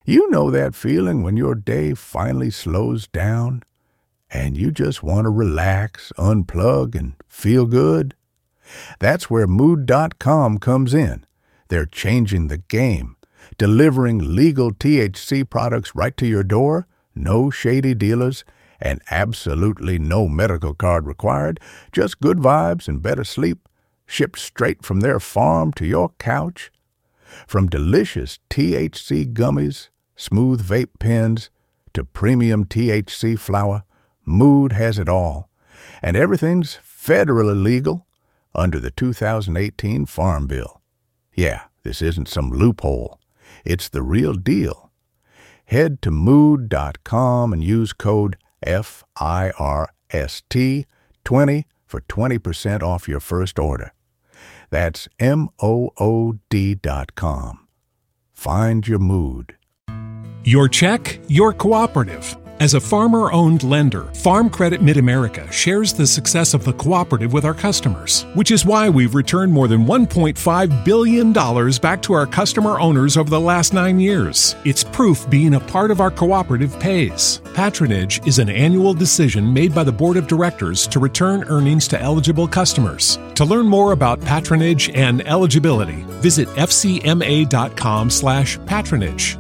You know that feeling when your day finally slows down and you just want to relax, unplug, and feel good? That's where Mood.com comes in. They're changing the game, delivering legal THC products right to your door, no shady dealers, and absolutely no medical card required, just good vibes and better sleep, shipped straight from their farm to your couch. From delicious THC gummies, smooth vape pens, to premium THC flower, Mood has it all. And everything's federally legal under the 2018 Farm Bill. Yeah, this isn't some loophole. It's the real deal. Head to Mood.com and use code FIRST20 for 20% off your first order. That's MOOD.com. Find your mood. Your check, your cooperative. As a farmer-owned lender, Farm Credit Mid-America shares the success of the cooperative with our customers, which is why we've returned more than $1.5 billion back to our customer owners over the last 9 years. It's proof being a part of our cooperative pays. Patronage is an annual decision made by the Board of Directors to return earnings to eligible customers. To learn more about patronage and eligibility, visit fcma.com/patronage.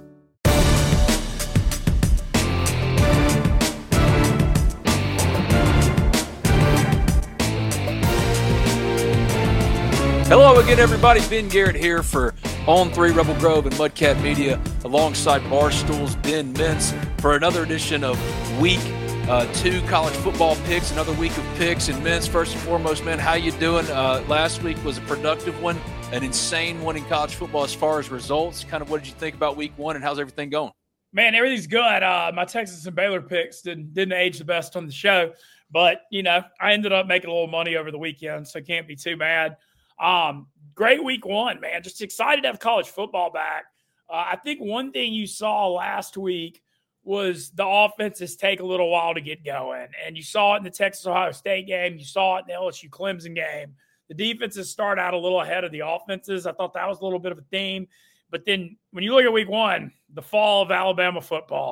Hello again, everybody. Ben Garrett here for On3 Rebel Grove and Mudcat Media, alongside Barstool's Ben Mintz for another edition of Week 2 college football picks, another week of picks. And Mintz, first and foremost, man, how you doing? Last week was a productive one, an insane one in college football as far as results. Kind of what did you think about Week 1 and how's everything going? Man, everything's good. My Texas and Baylor picks didn't age the best on the show, but, you know, I ended up making a little money over the weekend, so can't be too mad. Great Week 1, man. Just excited to have college football back. I think one thing you saw last week was the offenses take a little while to get going. And you saw it in the Texas-Ohio State game. You saw it in the LSU-Clemson game. The defenses start out a little ahead of the offenses. I thought that was a little bit of a theme. But then when you look at Week 1, the fall of Alabama football,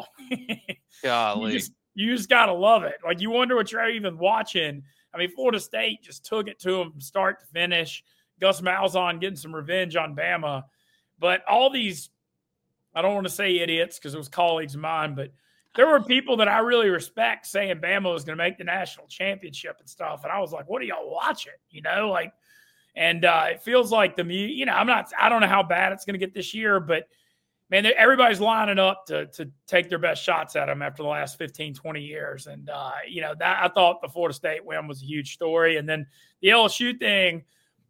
Golly. you just got to love it. Like, you wonder what you're even watching. I mean, Florida State just took it to them from start to finish. Gus Malzahn getting some revenge on Bama. But all these, I don't want to say idiots because it was colleagues of mine, but there were people that I really respect saying Bama was going to make the national championship and stuff. And I was like, what are y'all watching? You know, like, and it feels like I don't know how bad it's going to get this year, but man, everybody's lining up to take their best shots at them after the last 15, 20 years. And, that I thought the Florida State win was a huge story. And then the LSU thing,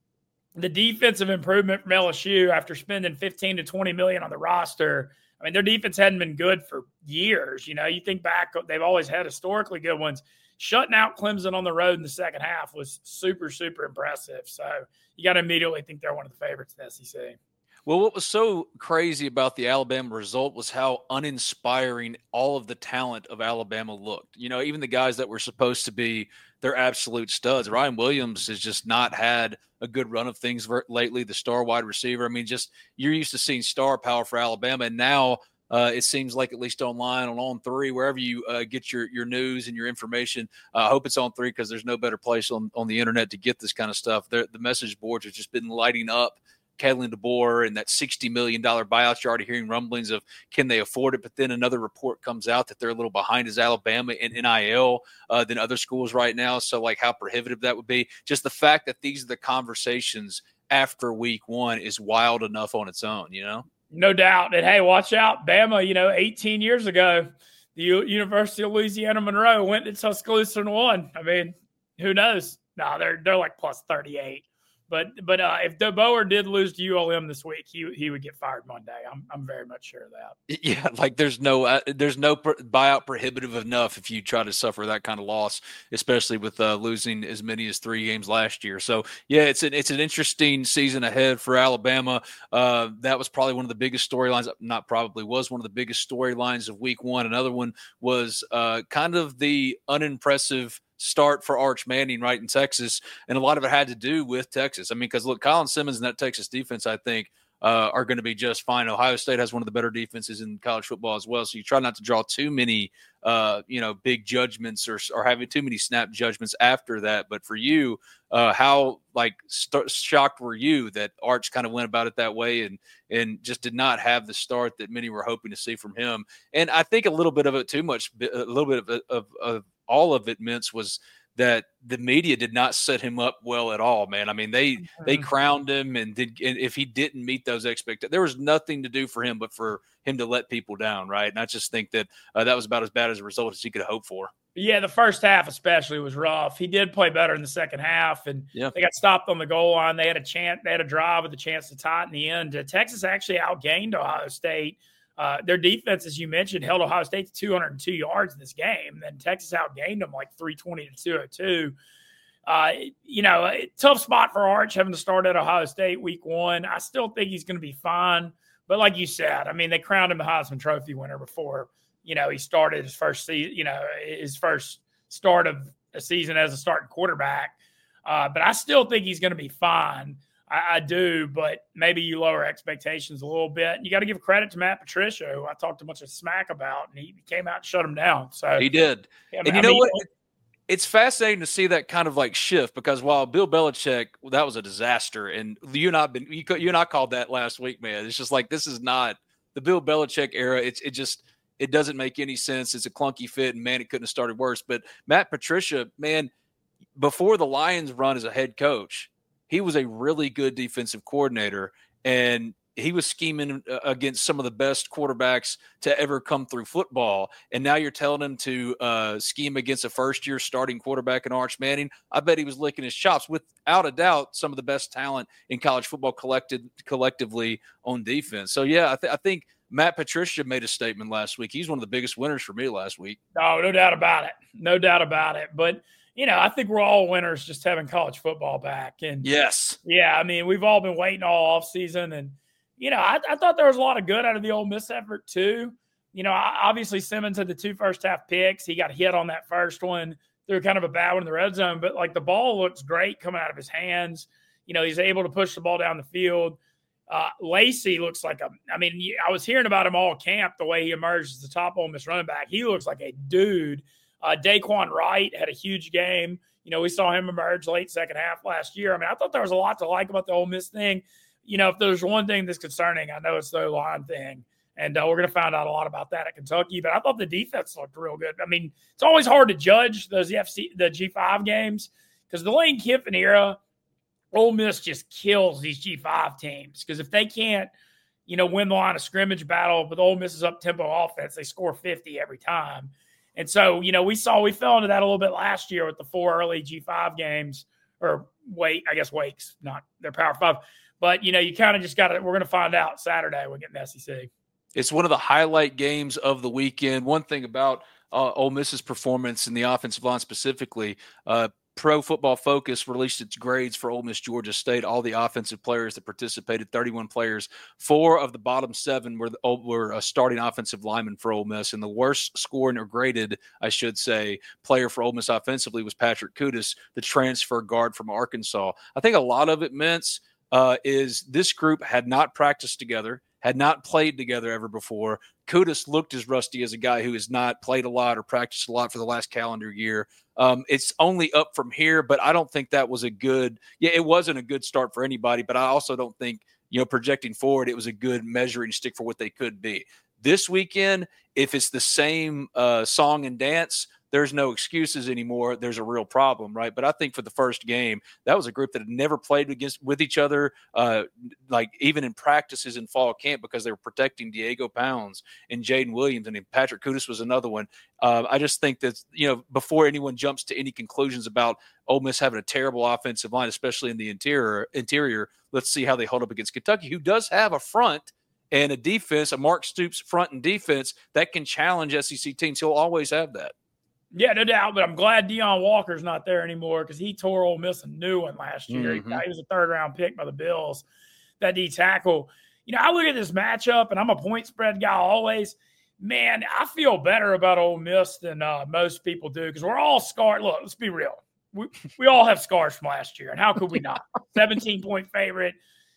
the defensive improvement from LSU after spending $15 to $20 million on the roster. I mean, their defense hadn't been good for years. You know, you think back, they've always had historically good ones. Shutting out Clemson on the road in the second half was super, super impressive. So you got to immediately think they're one of the favorites in the SEC. Well, what was so crazy about the Alabama result was how uninspiring all of the talent of Alabama looked. You know, even the guys that were supposed to be their absolute studs. Ryan Williams has just not had a good run of things lately, the star wide receiver. I mean, just you're used to seeing star power for Alabama, and now it seems like, at least online on On3, wherever you get your news and your information, I hope it's On3 because there's no better place on the internet to get this kind of stuff. The message boards have just been lighting up Kalen DeBoer and that $60 million buyout. You're already hearing rumblings of can they afford it, but then another report comes out that they're a little behind as Alabama in NIL than other schools right now. So, like, how prohibitive that would be. Just the fact that these are the conversations after Week 1 is wild enough on its own, you know? No doubt. And, hey, watch out. Bama, 18 years ago, the University of Louisiana Monroe went to Tuscaloosa and won. I mean, who knows? No, they're like plus 38. But if DeBoer did lose to ULM this week, he would get fired Monday. I'm very much sure of that. Yeah, like there's no buyout prohibitive enough if you try to suffer that kind of loss, especially with losing as many as 3 games last year. So yeah, it's an interesting season ahead for Alabama. That was probably one of the biggest storylines. Was one of the biggest storylines of Week 1. Another one was kind of the unimpressive start for Arch Manning in Texas, and a lot of it had to do with Texas. I mean, because look, Colin Simmons and that Texas defense, I think, are going to be just fine. Ohio State has one of the better defenses in college football as well. So you try not to draw too many, big judgments or having too many snap judgments after that. But for you, how shocked were you that Arch kind of went about it that way and just did not have the start that many were hoping to see from him? And I think a little bit of it of all of it, Mintz, was that the media did not set him up well at all, man. I mean, they crowned him, and if he didn't meet those expectations, there was nothing to do for him but for him to let people down, right? And I just think that that was about as bad as a result as he could hope for. Yeah, the first half especially was rough. He did play better in the second half, and they got stopped on the goal line. They had a drive with a chance to tie it in the end. Texas actually outgained Ohio State. Their defense, as you mentioned, held Ohio State to 202 yards in this game. Then Texas outgained them like 320 to 202. Tough spot for Arch having to start at Ohio State week one. I still think he's going to be fine. But like you said, I mean, they crowned him the Heisman Trophy winner before, he started his first season, his first start of a season as a starting quarterback. But I still think he's going to be fine. I do, but maybe you lower expectations a little bit. And you got to give credit to Matt Patricia, who I talked a bunch of smack about, and he came out and shut him down. So he did. And you know what? It's fascinating to see that kind of like shift, because while Bill Belichick, that was a disaster, and you and I called that last week, man. It's just like, this is not the Bill Belichick era. It doesn't make any sense. It's a clunky fit, and man, it couldn't have started worse. But Matt Patricia, man, before the Lions run as a head coach, he was a really good defensive coordinator, and he was scheming against some of the best quarterbacks to ever come through football. And now you're telling him to scheme against a first-year starting quarterback in Arch Manning. I bet he was licking his chops. Without a doubt, some of the best talent in college football collectively on defense. So, yeah, I think Matt Patricia made a statement last week. He's one of the biggest winners for me last week. Oh, no doubt about it. No doubt about it. But – I think we're all winners just having college football back. And yes. Yeah, I mean, we've all been waiting all offseason. And, I thought there was a lot of good out of the Ole Miss effort too. Obviously Simmons had the 2 first-half picks. He got hit on that first one. Threw kind of a bad one in the red zone. But, the ball looks great coming out of his hands. He's able to push the ball down the field. Lacey looks like I was hearing about him all camp, the way he emerged as the top Ole Miss running back. He looks like a dude. Daquan Wright had a huge game. We saw him emerge late second half last year. I mean, I thought there was a lot to like about the Ole Miss thing. If there's one thing that's concerning, I know it's the O-line thing. And we're going to find out a lot about that at Kentucky. But I thought the defense looked real good. I mean, it's always hard to judge the G5 games, because the Lane Kiffin era, Ole Miss just kills these G5 teams. Because if they can't, win the line of scrimmage battle with Ole Miss's up-tempo offense, they score 50 every time. And so, we fell into that a little bit last year with the 4 early G5 games, or Wake's not their Power 5. But, you kind of just got to, we're going to find out Saturday when we get in the SEC. It's one of the highlight games of the weekend. One thing about Ole Miss's performance in the offensive line specifically, Pro Football Focus released its grades for Ole Miss Georgia State. All the offensive players that participated, 31 players, 4 of the bottom 7 were starting offensive linemen for Ole Miss. And the worst scoring or graded, I should say, player for Ole Miss offensively was Patrick Kudus, the transfer guard from Arkansas. I think a lot of it, Mintz, is this group had not practiced together, had not played together ever before. Kudus looked as rusty as a guy who has not played a lot or practiced a lot for the last calendar year. It's only up from here, but I don't think that was it wasn't a good start for anybody, but I also don't think, projecting forward, it was a good measuring stick for what they could be. This weekend, if it's the same song and dance, there's no excuses anymore. There's a real problem, right? But I think for the first game, that was a group that had never played with each other, even in practices in fall camp, because they were protecting Diego Pounds and Jaden Williams, and Patrick Kudus was another one. I just think that, before anyone jumps to any conclusions about Ole Miss having a terrible offensive line, especially in the interior, let's see how they hold up against Kentucky, who does have a front and a defense, a Mark Stoops front and defense that can challenge SEC teams. He'll always have that. Yeah, no doubt. But I'm glad Deion Walker's not there anymore, because he tore Ole Miss a new one last year. Mm-hmm. He was a 3rd-round pick by the Bills, that D tackle. I look at this matchup, and I'm a point spread guy always. Man, I feel better about Ole Miss than most people do, because we're all scarred. Look, let's be real. We all have scars from last year, and how could we not? 17-point favorite.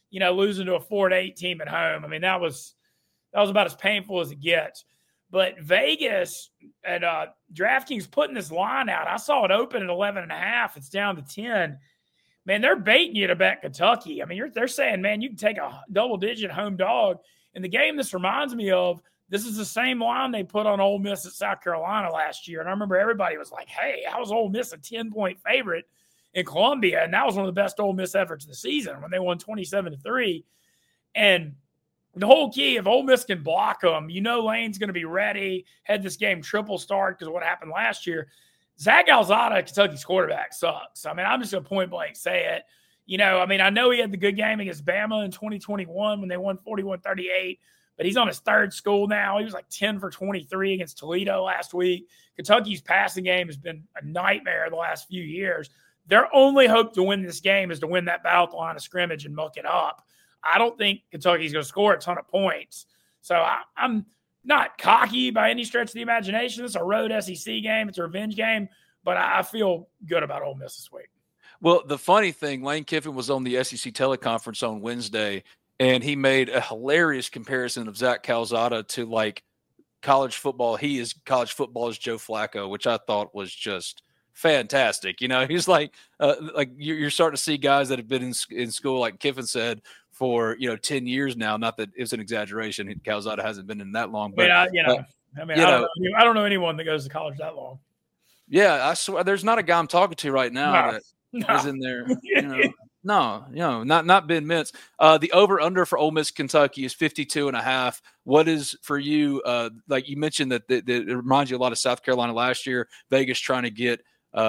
losing to a 4-8 team at home. I mean, that was about as painful as it gets. But Vegas at DraftKings putting this line out, I saw it open at 11.5. It's down to 10. Man, they're baiting you to bet Kentucky. I mean, they're saying, man, you can take a double-digit home dog. And the game this reminds me of, this is the same line they put on Ole Miss at South Carolina last year. And I remember everybody was like, hey, how was Ole Miss a 10-point favorite in Columbia? And that was one of the best Ole Miss efforts of the season when they won 27-3. And the whole key, if Ole Miss can block them, Lane's going to be ready, had this game triple start because of what happened last year. Zach Calzada, Kentucky's quarterback, sucks. I mean, I'm just going to point blank say it. I know he had the good game against Bama in 2021 when they won 41-38, but he's on his third school now. He was like 10 for 23 against Toledo last week. Kentucky's passing game has been a nightmare the last few years. Their only hope to win this game is to win that battle at the line of scrimmage and muck it up. I don't think Kentucky's going to score a ton of points. So I'm not cocky by any stretch of the imagination. It's a road SEC game. It's a revenge game. But I feel good about Ole Miss this week. Well, the funny thing, Lane Kiffin was on the SEC teleconference on Wednesday, and he made a hilarious comparison of Zach Calzada to, like, college football. College football is Joe Flacco, which I thought was just fantastic. He's like you're starting to see guys that have been in school, like Kiffin said, for 10 years now. Not that it's an exaggeration. Calzada hasn't been in that long, but I don't know anyone that goes to college that long. Yeah, I swear there's not a guy I'm talking to right now that is in there. No, not Ben Mintz. The over-under for Ole Miss Kentucky is 52.5. What is for you? Like you mentioned that it reminds you a lot of South Carolina last year. Vegas trying to get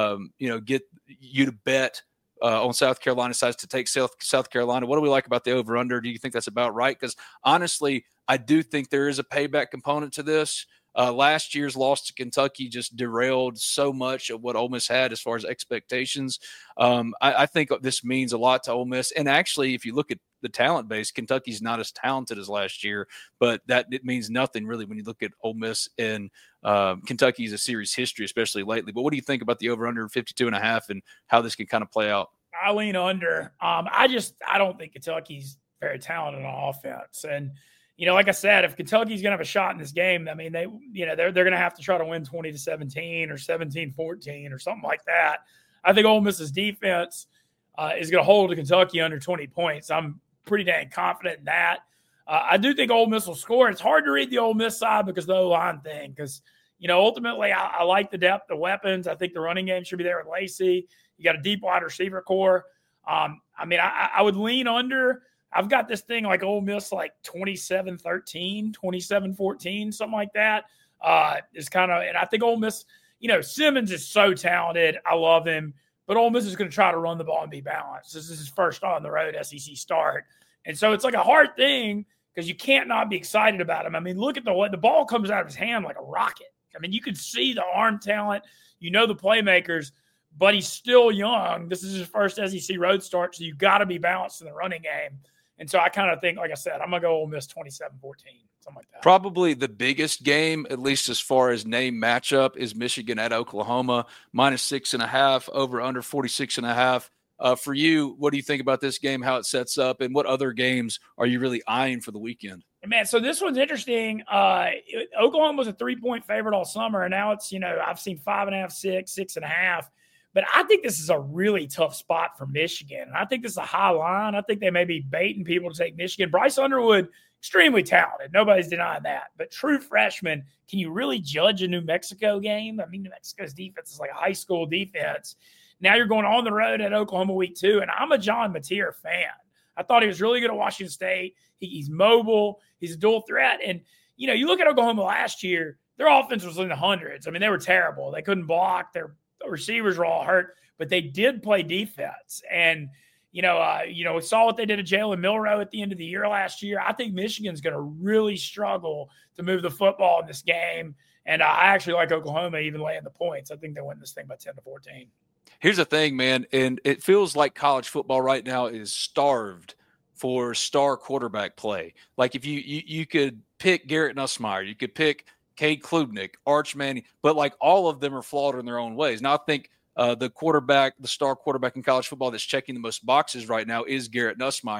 you to bet on South Carolina, decides to take South Carolina. What do we like about the over-under? Do you think that's about right? Because honestly, I do think there is a payback component to this. Last year's loss to Kentucky just derailed so much of what Ole Miss had as far as expectations. I think this means a lot to Ole Miss. And actually, if you look at the talent base, Kentucky's not as talented as last year, but it means nothing really when you look at Ole Miss and Kentucky's a series history, especially lately. But what do you think about the over-under 52.5 and how this can kind of play out? I lean under. I don't think Kentucky's very talented on offense. And like I said, if Kentucky's going to have a shot in this game, I mean, they're going to have to try to win 20-17 or 17-14 or something like that. I think Ole Miss's defense is going to hold Kentucky under 20 points. I'm pretty dang confident in that. I do think Ole Miss will score. It's hard to read the Ole Miss side because of the O-line thing. Because ultimately, I like the depth of weapons. I think the running game should be there with Lacey. You got a deep wide receiver core. I would lean under. I've got this thing like Ole Miss, like 27-13, 27-14, something like that. Is kind of, and I think Ole Miss, Simmons is so talented. I love him, but Ole Miss is going to try to run the ball and be balanced. This is his first on the road SEC start. And so it's like a hard thing because you can't not be excited about him. I mean, look at the way the ball comes out of his hand like a rocket. I mean, you can see the arm talent, the playmakers, but he's still young. This is his first SEC road start, so you got to be balanced in the running game. And so I kind of think, like I said, I'm going to go Ole Miss 27-14, something like that. Probably the biggest game, at least as far as name matchup, is Michigan at Oklahoma, -6.5, over under 46.5. For you, what do you think about this game, how it sets up, and what other games are you really eyeing for the weekend? Man, so this one's interesting. Oklahoma was a 3-point favorite all summer, and now it's, I've seen 5.5, 6, 6.5. But I think this is a really tough spot for Michigan. And I think this is a high line. I think they may be baiting people to take Michigan. Bryce Underwood, extremely talented. Nobody's denying that. But true freshman, can you really judge a New Mexico game? I mean, New Mexico's defense is like a high school defense. Now you're going on the road at Oklahoma week 2, and I'm a John Mateer fan. I thought he was really good at Washington State. He's mobile. He's a dual threat. And, you look at Oklahoma last year, their offense was in the hundreds. I mean, they were terrible. They couldn't block. Their receivers were all hurt, but they did play defense. And, we saw what they did to Jalen Milroe at the end of the year last year. I think Michigan's going to really struggle to move the football in this game. And I actually like Oklahoma even laying the points. I think they win this thing by 10-14. Here's the thing, man, and it feels like college football right now is starved for star quarterback play. Like if you could pick Garrett Nussmeier, you could pick Cade Klubnik, Arch Manning, but like all of them are flawed in their own ways. Now I think the star quarterback in college football that's checking the most boxes right now is Garrett Nussmeier.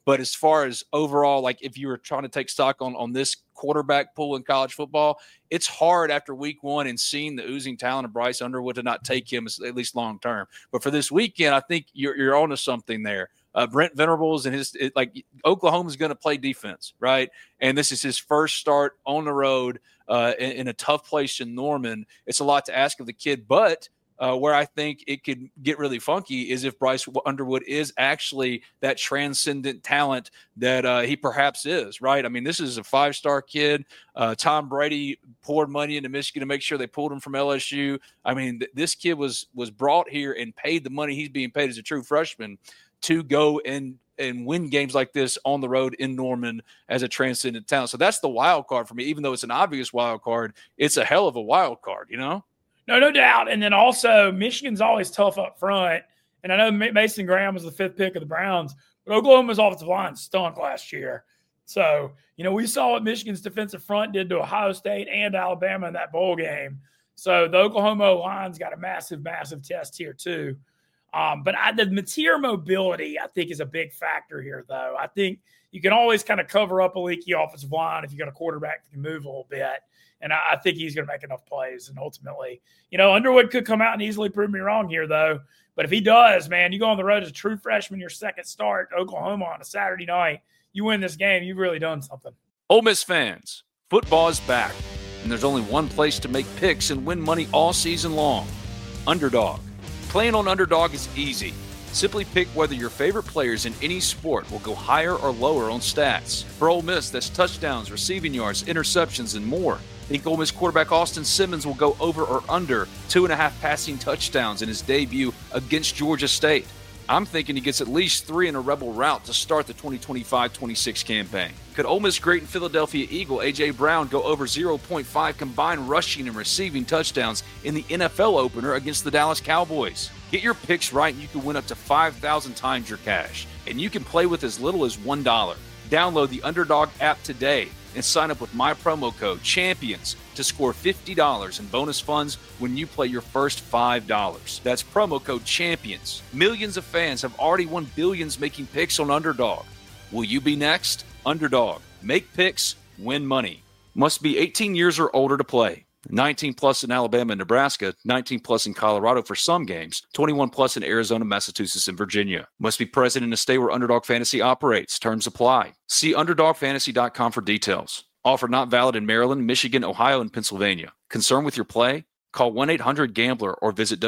But as far as overall, like if you were trying to take stock on this quarterback pool in college football, it's hard after week one and seeing the oozing talent of Bryce Underwood to not take him at least long term. But for this weekend, I think you're onto something there. Brent Venables and Oklahoma's going to play defense, right? And this is his first start on the road in a tough place in Norman. It's a lot to ask of the kid, but where I think it could get really funky is if Bryce Underwood is actually that transcendent talent that he perhaps is, right? I mean, this is a 5-star kid. Tom Brady poured money into Michigan to make sure they pulled him from LSU. I mean, this kid was brought here and paid the money he's being paid as a true freshman to go and win games like this on the road in Norman as a transcendent talent. So that's the wild card for me. Even though it's an obvious wild card, it's a hell of a wild card, you know? No doubt. And then also Michigan's always tough up front. And I know Mason Graham was the 5th pick of the Browns, but Oklahoma's offensive line stunk last year. So, we saw what Michigan's defensive front did to Ohio State and Alabama in that bowl game. So the Oklahoma line's got a massive, massive test here too. But the material mobility, I think, is a big factor here, though. I think you can always kind of cover up a leaky offensive line if you got a quarterback that can move a little bit. And I think he's going to make enough plays. And ultimately, Underwood could come out and easily prove me wrong here, though. But if he does, man, you go on the road as a true freshman, your second start, Oklahoma on a Saturday night, you win this game, you've really done something. Ole Miss fans, football is back. And there's only one place to make picks and win money all season long: Underdog. Playing on Underdog is easy. Simply pick whether your favorite players in any sport will go higher or lower on stats. For Ole Miss, that's touchdowns, receiving yards, interceptions, and more. Think Ole Miss quarterback Austin Simmons will go over or under 2.5 passing touchdowns in his debut against Georgia State. I'm thinking he gets at least 3 in a Rebel route to start the 2025-26 campaign. Could Ole Miss great and Philadelphia Eagle A.J. Brown go over 0.5 combined rushing and receiving touchdowns in the NFL opener against the Dallas Cowboys? Get your picks right and you can win up to 5,000 times your cash. And you can play with as little as $1. Download the Underdog app today and sign up with my promo code CHAMPIONS to score $50 in bonus funds when you play your first $5. That's promo code CHAMPIONS. Millions of fans have already won billions making picks on Underdog. Will you be next? Underdog. Make picks, win money. Must be 18 years or older to play. 19 plus in Alabama and Nebraska, 19 plus in Colorado for some games, 21 plus in Arizona, Massachusetts, and Virginia. Must be present in a state where Underdog Fantasy operates. Terms apply. See UnderdogFantasy.com for details. Offer not valid in Maryland, Michigan, Ohio, and Pennsylvania. Concerned with your play? Call 1-800-GAMBLER or visit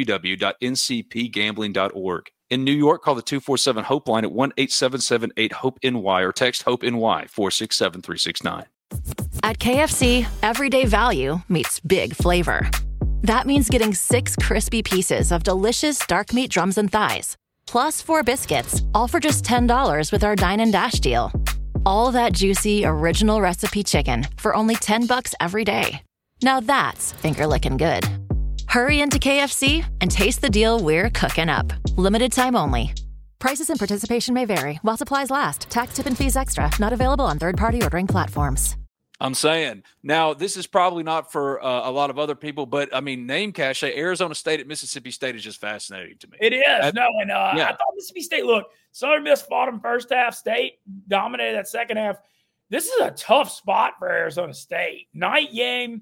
www.ncpgambling.org. In New York, call the 247-HOPE line at 1-877-8-HOPE-NY or text HOPE-NY 467-369. At KFC, everyday value meets big flavor. That means getting 6 crispy pieces of delicious dark meat drums and thighs, plus 4 biscuits, all for just $10 with our Dine and Dash deal. All that juicy, original recipe chicken for only $10 every day. Now that's finger-licking good. Hurry into KFC and taste the deal we're cooking up. Limited time only. Prices and participation may vary while supplies last. Tax, tip, and fees extra. Not available on third-party ordering platforms. I'm saying. Now, this is probably not for a lot of other people, but, I mean, name cache, Arizona State at Mississippi State is just fascinating to me. It is. I thought Mississippi State, look, Southern Miss fought them first half. State dominated that second half. This is a tough spot for Arizona State. Night game,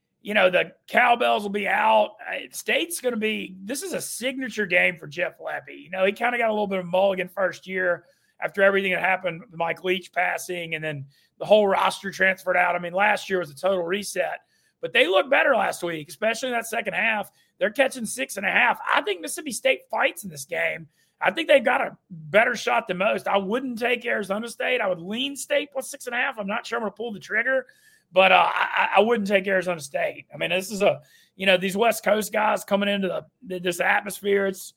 the cowbells will be out. State's going to be – this is a signature game for Jeff Lepke. He kind of got a little bit of mulligan first year after everything that happened with Mike Leach passing and then the whole roster transferred out. I mean, last year was a total reset. But they looked better last week, especially in that second half. They're catching 6.5. I think Mississippi State fights in this game. I think they've got a better shot than most. I wouldn't take Arizona State. I would lean State plus 6.5. I'm not sure I'm going to pull the trigger. But I wouldn't take Arizona State. I mean, this is these West Coast guys coming into this atmosphere. It's,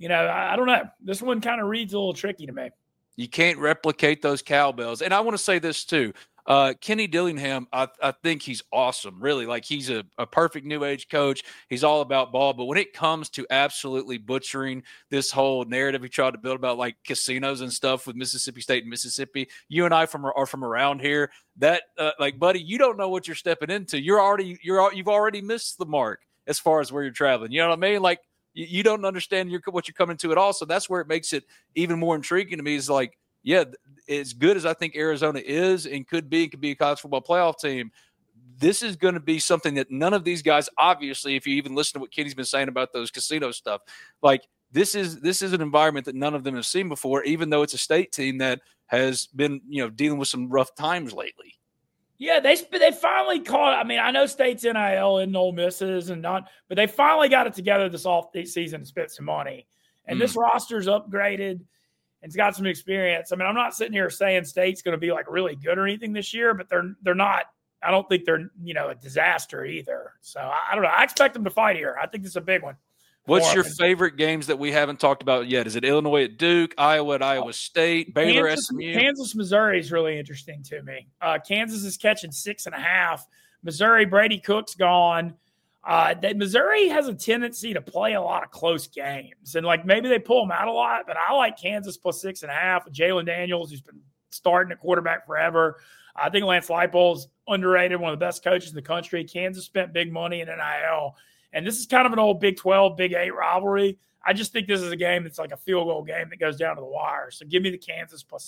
I don't know. This one kind of reads a little tricky to me. You can't replicate those cowbells. And I want to say this too. Kenny Dillingham, I think he's awesome. Really, like he's a perfect new age coach. He's all about ball. But when it comes to absolutely butchering this whole narrative he tried to build about like casinos and stuff with Mississippi State and Mississippi, you and I are from around here. That buddy, you don't know what you're stepping into. You've already missed the mark as far as where you're traveling. You know what I mean? Like you don't understand what you're coming to at all. So that's where it makes it even more intriguing to me. Is like, yeah, as good as I think Arizona is and could be a college football playoff team, this is going to be something that none of these guys, obviously, if you even listen to what Kenny's been saying about those casino stuff, like this is an environment that none of them have seen before, even though it's a state team that has been, dealing with some rough times lately. Yeah, they finally caught. I mean, I know State's NIL and Ole Misses and not, but they finally got it together this off season and spent some money. And this roster's upgraded and it's got some experience. I mean, I'm not sitting here saying State's going to be like really good or anything this year, but they're not. I don't think they're a disaster either. So I don't know. I expect them to fight here. I think this is a big one. What's your favorite games that we haven't talked about yet? Is it Illinois at Duke, Iowa at Iowa State, Baylor, SMU? Kansas, Missouri is really interesting to me. Kansas is catching 6.5. Missouri, Brady Cook's gone. Missouri has a tendency to play a lot of close games, and like maybe they pull them out a lot. But I like Kansas plus 6.5 with Jalen Daniels, who's been starting at quarterback forever. I think Lance Leipold's underrated, one of the best coaches in the country. Kansas spent big money in NIL. And this is kind of an old Big 12, Big 8 rivalry. I just think this is a game that's like a field goal game that goes down to the wire. So give me the Kansas plus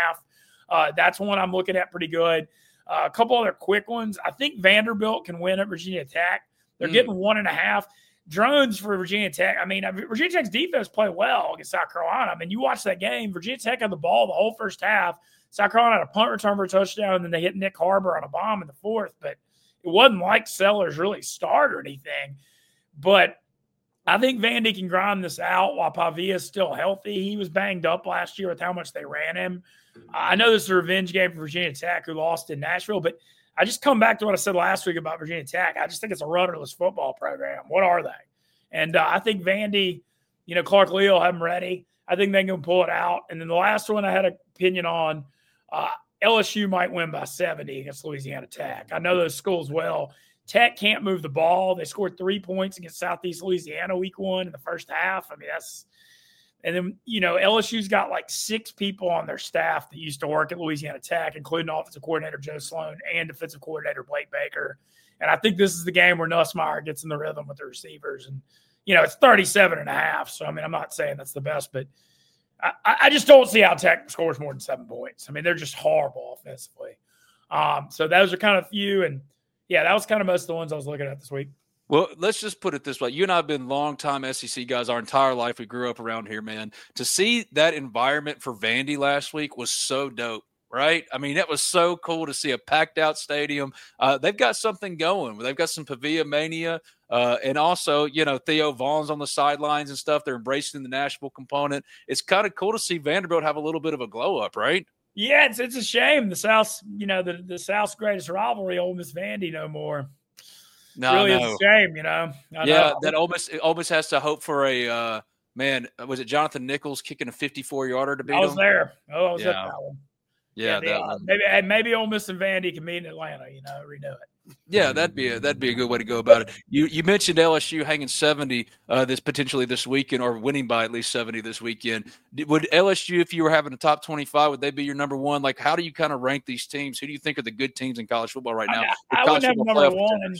6.5. That's one I'm looking at pretty good. A couple other quick ones. I think Vanderbilt can win at Virginia Tech. They're getting 1.5. Drones for Virginia Tech. I mean, Virginia Tech's defense played well against South Carolina. I mean, you watch that game. Virginia Tech had the ball the whole first half. South Carolina had a punt return for a touchdown, and then they hit Nick Harbor on a bomb in the fourth. But it wasn't like Sellers really started or anything. But I think Vandy can grind this out while Pavia is still healthy. He was banged up last year with how much they ran him. I know this is a revenge game for Virginia Tech, who lost in Nashville, but I just come back to what I said last week about Virginia Tech. I just think it's a rudderless football program. What are they? And I think Vandy, Clark Lee will have them ready. I think they can pull it out. And then the last one I had an opinion on, LSU might win by 70 against Louisiana Tech. I know those schools well. Tech can't move the ball. They scored 3 points against Southeast Louisiana week 1 in the first half. I mean, and then, LSU's got like 6 people on their staff that used to work at Louisiana Tech, including offensive coordinator Joe Sloan and defensive coordinator Blake Baker. And I think this is the game where Nussmeier gets in the rhythm with the receivers. And, it's 37.5. So, I mean, I'm not saying that's the best, but I just don't see how Tech scores more than 7 points. I mean, they're just horrible offensively. So those are kind of few. And, yeah, that was kind of most of the ones I was looking at this week. Well, let's just put it this way. You and I have been longtime SEC guys our entire life. We grew up around here, man. To see that environment for Vandy last week was so dope, right? I mean, it was so cool to see a packed-out stadium. They've got something going. They've got some Pavia mania. And also, Theo Vaughn's on the sidelines and stuff. They're embracing the Nashville component. It's kind of cool to see Vanderbilt have a little bit of a glow-up, right? Yeah, it's a shame. The South's, the South's greatest rivalry, Ole Miss Vandy, no more. No, really is a shame, I know. That Ole Miss has to hope for a man. Was it Jonathan Nichols kicking a 54-yarder to beat him? I was there. I was at that one. Yeah, maybe Ole Miss and Vandy can meet in Atlanta. Redo it. Yeah, that'd be a good way to go about it. You mentioned LSU hanging 70 this weekend, or winning by at least 70 this weekend. Would LSU, if you were having a top 25, would they be your number one? Like, how do you kind of rank these teams? Who do you think are the good teams in college football right now? I wouldn't have number one.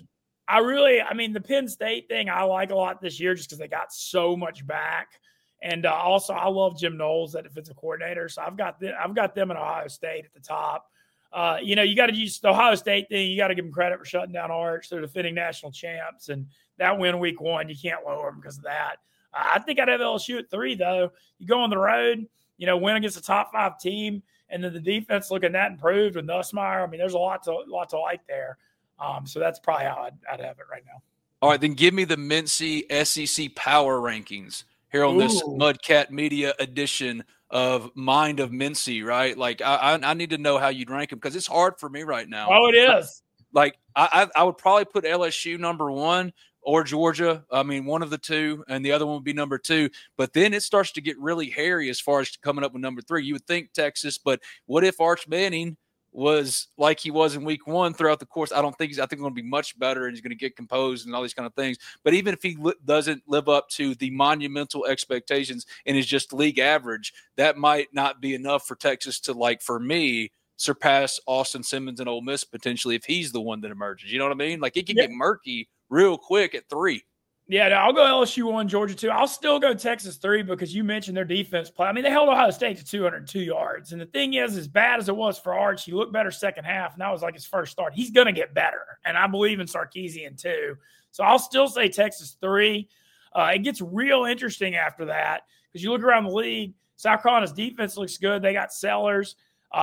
The Penn State thing I like a lot this year just because they got so much back. And also, I love Jim Knowles, that defensive coordinator. So I've got them in Ohio State at the top. You got to use the Ohio State thing. You got to give them credit for shutting down Arch. They're defending national champs, and that win week 1, you can't lower them because of that. I think I'd have LSU at 3, though. You go on the road, win against a top 5 team, and then the defense looking that improved with Nussmeier. I mean, there's a lot to like there. So that's probably how I'd have it right now. All right, then give me the Mincy SEC power rankings here on this Mudcat Media edition of Mind of Mincy, right? Like, I need to know how you'd rank them because it's hard for me right now. Oh, it is. Like, I would probably put LSU number 1 or Georgia. I mean, one of the two, and the other one would be number 2. But then it starts to get really hairy as far as coming up with number 3. You would think Texas, but what if Arch Manning was like he was in week 1 throughout the course? I think he's going to be much better, and he's going to get composed and all these kind of things. But even if he doesn't live up to the monumental expectations and is just league average, that might not be enough for Texas to, like, for me, surpass Austin Simmons and Ole Miss potentially if he's the one that emerges. You know what I mean? Like, it can get murky real quick at 3. Yeah, no, I'll go LSU 1, Georgia 2. I'll still go Texas 3 because you mentioned their defense play. I mean, they held Ohio State to 202 yards. And the thing is, as bad as it was for Arch, he looked better second half, and that was like his first start. He's going to get better, and I believe in Sarkisian too. So I'll still say Texas 3. It gets real interesting after that because you look around the league, South Carolina's defense looks good. They got Sellers.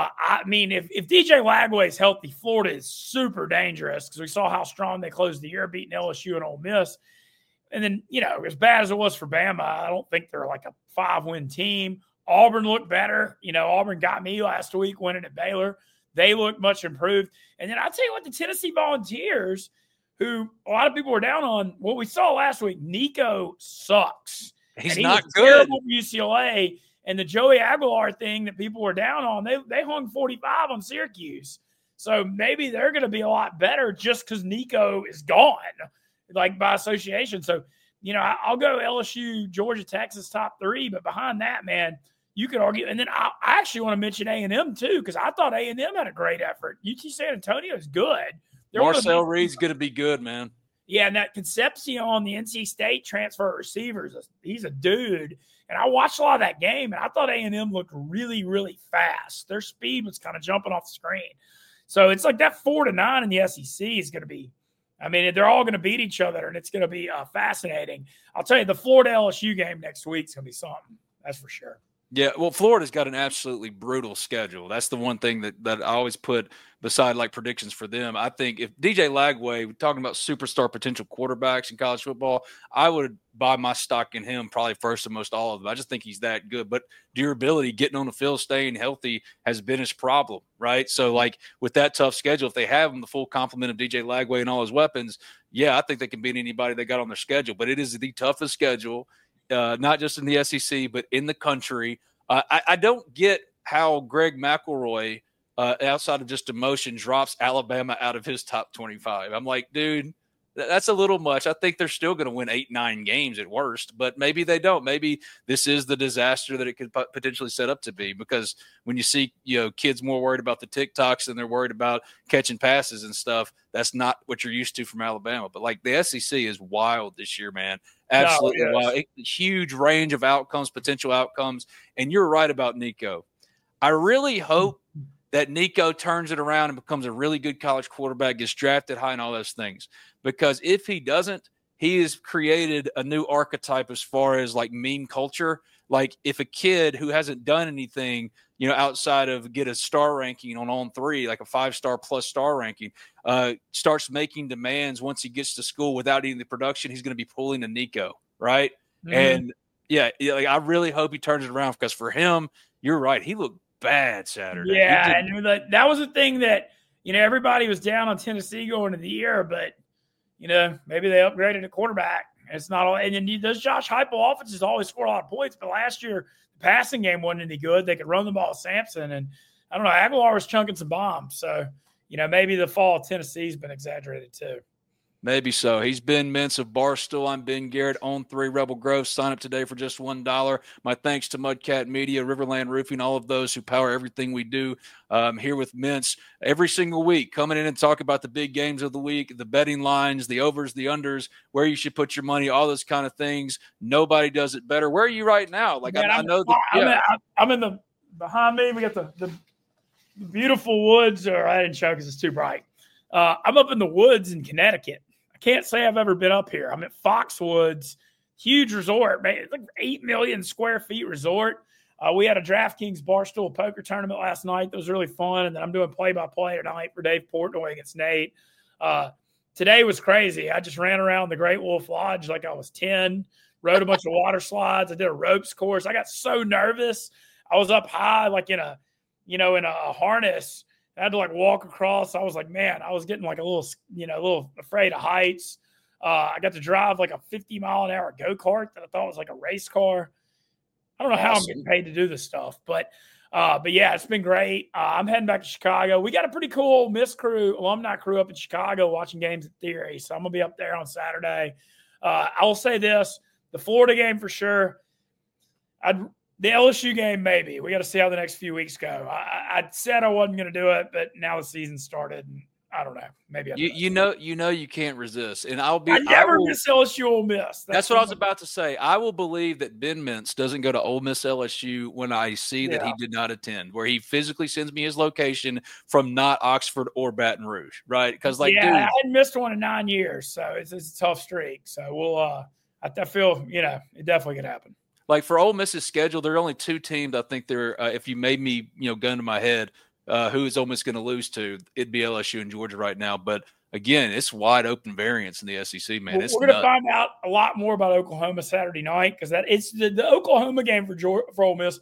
I mean, if DJ Lagway is healthy, Florida is super dangerous because we saw how strong they closed the year, beating LSU and Ole Miss. And then, as bad as it was for Bama, I don't think they're like a 5-win team. Auburn looked better. Auburn got me last week winning at Baylor. They look much improved. And then I'll tell you what, the Tennessee Volunteers, who a lot of people were down on, what we saw last week, Nico sucks. He's not good. Terrible for UCLA. And the Joey Aguilar thing that people were down on, they hung 45 on Syracuse. So maybe they're going to be a lot better just because Nico is gone, like by association. So, I'll go LSU, Georgia, Texas, top 3. But behind that, man, you could argue. And then I actually want to mention A&M too, because I thought A&M had a great effort. UT San Antonio is good. Marcel Reed's going to be good, man. Yeah, and that Concepcion, the NC State transfer receivers, he's a dude. And I watched a lot of that game, and I thought A&M looked really, really fast. Their speed was kind of jumping off the screen. So it's like that 4-9 in the SEC is going to be, they're all going to beat each other, and it's going to be fascinating. I'll tell you, the Florida LSU game next week is going to be something. That's for sure. Yeah, well, Florida's got an absolutely brutal schedule. That's the one thing that I always put beside like predictions for them. I think if DJ Lagway, we're talking about superstar potential quarterbacks in college football, I would buy my stock in him probably first and most all of them. I just think he's that good. But durability, getting on the field, staying healthy has been his problem, right? So, like, with that tough schedule, if they have him the full complement of DJ Lagway and all his weapons, yeah, I think they can beat anybody they got on their schedule. But it is the toughest schedule. Not just in the SEC, but in the country. I don't get how Greg McElroy, outside of just emotion, drops Alabama out of his top 25. I'm like, dude, that's a little much. I think they're still going to win 8-9 games at worst, but maybe they don't. Maybe this is the disaster that it could potentially set up to be, because when you see, kids more worried about the TikToks than they're worried about catching passes and stuff, that's not what you're used to from Alabama. But like the SEC is wild this year, man. Absolutely wild. Huge range of outcomes, potential outcomes. And you're right about Nico. I really hope that Nico turns it around and becomes a really good college quarterback, gets drafted high and all those things. Because if he doesn't, he has created a new archetype as far as like meme culture. Like if a kid who hasn't done anything, outside of get a star ranking on On3, like a 5-star plus star ranking, starts making demands once he gets to school without eating the production, he's going to be pulling a Nico, right? Mm-hmm. And yeah, like I really hope he turns it around, because for him, you're right, he looked bad Saturday. Yeah, and that was the thing that everybody was down on Tennessee going into the year, but maybe they upgraded a quarterback. It's not all, and then those Josh Heupel offenses always score a lot of points, but last year the passing game wasn't any good. They could run the ball with Sampson, and I don't know, Aguilar was chunking some bombs. So, maybe the fall of Tennessee's been exaggerated too. Maybe so. He's Ben Mintz of Barstool. I'm Ben Garrett, On3 Rebel Grove. Sign up today for just $1. My thanks to Mudcat Media, Riverland Roofing, all of those who power everything we do here with Mintz every single week, coming in and talk about the big games of the week, the betting lines, the overs, the unders, where you should put your money, all those kind of things. Nobody does it better. Where are you right now? Like, man, I know that. I'm in the behind me. We got the beautiful woods. Or I didn't show because it's too bright. I'm up in the woods in Connecticut. I can't say I've ever been up here. I'm at Foxwoods, huge resort, man. It's like 8 million square feet resort. We had a DraftKings Barstool poker tournament last night. That was really fun. And then I'm doing play-by-play tonight for Dave Portnoy against Nate. Today was crazy. I just ran around the Great Wolf Lodge like I was 10, rode a bunch of water slides. I did a ropes course. I got so nervous. I was up high, like in a harness. I had to like walk across. I was like, man, I was getting like a little afraid of heights. I got to drive like a 50-mile-an-hour go-kart that I thought was like a race car. I don't know how I'm getting paid to do this stuff, but yeah, it's been great. I'm heading back to Chicago. We got a pretty cool Miss Crew, alumni crew up in Chicago watching games at Theory. So I'm going to be up there on Saturday. I will say this, the Florida game for sure. The LSU game, maybe. We got to see how the next few weeks go. I said I wasn't going to do it, but now the season started. And I don't know. Maybe you know you can't resist, and I never miss LSU Ole Miss. That's what I was about to say. I will believe that Ben Mintz doesn't go to Ole Miss LSU when I see that he did not attend, where he physically sends me his location from not Oxford or Baton Rouge, right? Because dude, I hadn't missed one in 9 years, so it's a tough streak. So we'll I feel it definitely could happen. Like for Ole Miss's schedule, there are only 2 teams I think they're if you made me gun to my head. Who is Ole Miss going to lose to? It'd be LSU and Georgia right now. But again, it's wide open variance in the SEC, man. We're going to find out a lot more about Oklahoma Saturday night because it's the Oklahoma game for Ole Miss.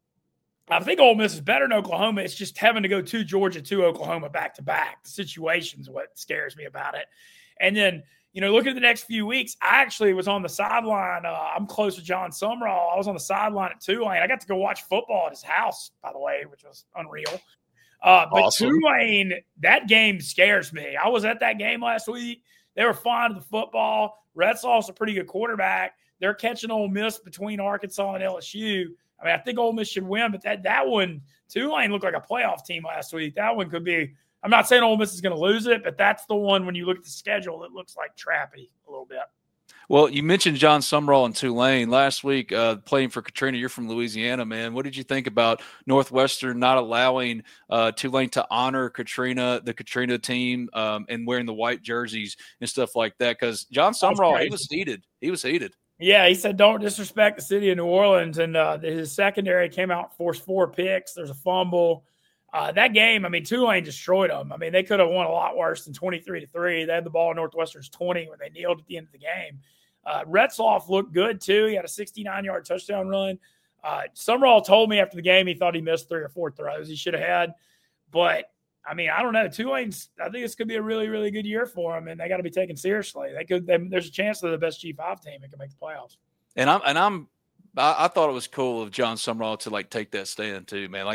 I think Ole Miss is better than Oklahoma. It's just having to go to Georgia to Oklahoma back to back. The situation's what scares me about it. And then looking at the next few weeks, I actually was on the sideline. I'm close to John Sumrall. I was on the sideline at Tulane. I got to go watch football at his house, by the way, which was unreal. But awesome. Tulane, that game scares me. I was at that game last week. They were fond of the football. Retzlaff's a pretty good quarterback. They're catching Ole Miss between Arkansas and LSU. I mean, I think Ole Miss should win, but that one, Tulane looked like a playoff team last week. That one could be – I'm not saying Ole Miss is going to lose it, but that's the one when you look at the schedule, it looks like trappy a little bit. Well, you mentioned John Sumrall and Tulane last week playing for Katrina. You're from Louisiana, man. What did you think about Northwestern not allowing Tulane to honor the Katrina team, and wearing the white jerseys and stuff like that? Because John Sumrall, he was heated. Yeah, he said, don't disrespect the city of New Orleans. And his secondary came out and forced 4 picks. There's a fumble. That game, I mean, Tulane destroyed them. I mean, they could have won a lot worse than 23-3. They had the ball in Northwestern's 20 when they kneeled at the end of the game. Retzlaff looked good, too. He had a 69-yard touchdown run. Sumrall told me after the game he thought he missed 3 or 4 throws he should have had. But, I mean, I don't know. Tulane's, I think this could be a really, really good year for them, and they got to be taken seriously. There's a chance they're the best G5 team and can make the playoffs. And I thought it was cool of John Sumrall to take that stand too, man.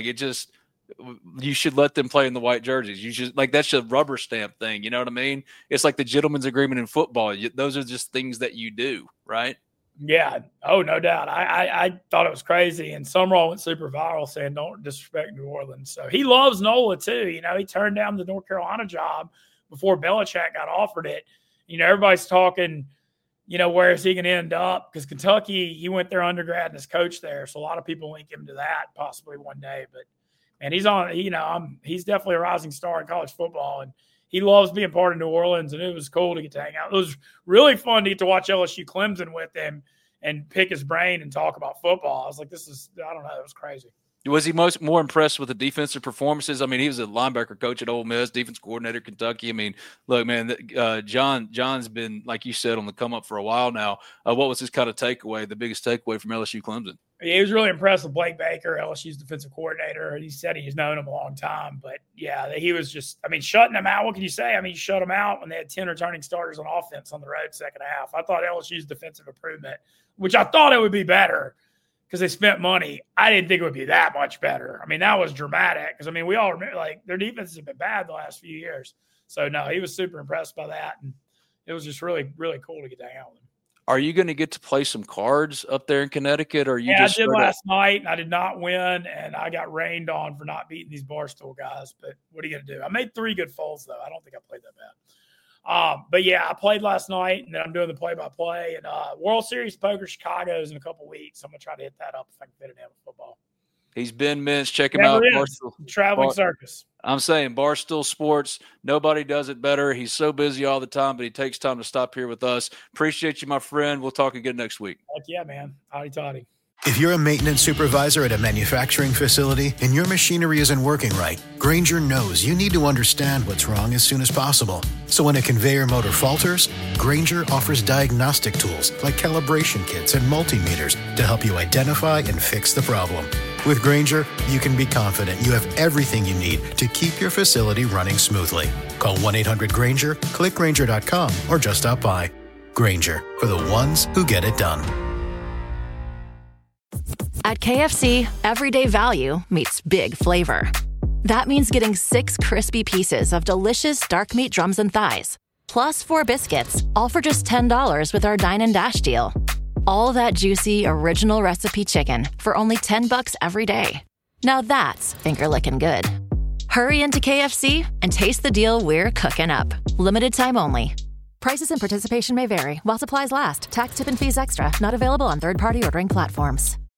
You should let them play in the white jerseys. You should that's a rubber stamp thing. You know what I mean? It's like the gentleman's agreement in football. Those are just things that you do, right? Yeah. Oh, no doubt. I thought it was crazy. And Sumrall went super viral saying, don't disrespect New Orleans. So he loves NOLA too. He turned down the North Carolina job before Belichick got offered it. Everybody's talking, where is he going to end up? Because Kentucky, he went there undergrad and is coach there. So a lot of people link him to that possibly one day. And he's on, he's definitely a rising star in college football. And he loves being part of New Orleans. And it was cool to get to hang out. It was really fun to get to watch LSU Clemson with him and pick his brain and talk about football. I was like, I don't know. It was crazy. Was he more impressed with the defensive performances? I mean, he was a linebacker coach at Ole Miss, defense coordinator at Kentucky. I mean, look, man, John's been, like you said, on the come up for a while now. What was his kind of takeaway, the biggest takeaway from LSU Clemson? He was really impressed with Blake Baker, LSU's defensive coordinator. He said he's known him a long time. But, yeah, he was just – shutting them out. What can you say? You shut them out when they had 10 returning starters on offense on the road second half. I thought LSU's defensive improvement, which I thought it would be better because they spent money. I didn't think it would be that much better. That was dramatic because, we all remember, their defenses have been bad the last few years. So, no, he was super impressed by that. And it was just really, really cool to get to hang out with him. Are you going to get to play some cards up there in Connecticut? Or I did last night, and I did not win, and I got rained on for not beating these Barstool guys. But what are you going to do? I made 3 good folds, though. I don't think I played that bad. But, yeah, I played last night, and then I'm doing the play-by-play. And World Series Poker Chicago is in a couple weeks. I'm going to try to hit that up if I can fit it in with football. He's Ben Mintz. Check him out. Traveling circus. I'm saying Barstool Sports. Nobody does it better. He's so busy all the time, but he takes time to stop here with us. Appreciate you, my friend. We'll talk again next week. Heck yeah, man. Howdy toddy. If you're a maintenance supervisor at a manufacturing facility and your machinery isn't working right, Grainger knows you need to understand what's wrong as soon as possible. So when a conveyor motor falters, Grainger offers diagnostic tools like calibration kits and multimeters to help you identify and fix the problem. With Grainger, you can be confident you have everything you need to keep your facility running smoothly. Call 1-800-GRAINGER, click Grainger.com, or just stop by. Grainger, for the ones who get it done. At KFC, everyday value meets big flavor. That means getting 6 crispy pieces of delicious dark meat drums and thighs, plus 4 biscuits, all for just $10 with our Dine and Dash deal. All that juicy, original recipe chicken for only $10 every day. Now that's finger-licking good. Hurry into KFC and taste the deal we're cooking up. Limited time only. Prices and participation may vary while supplies last. Tax, tip, and fees extra. Not available on third-party ordering platforms.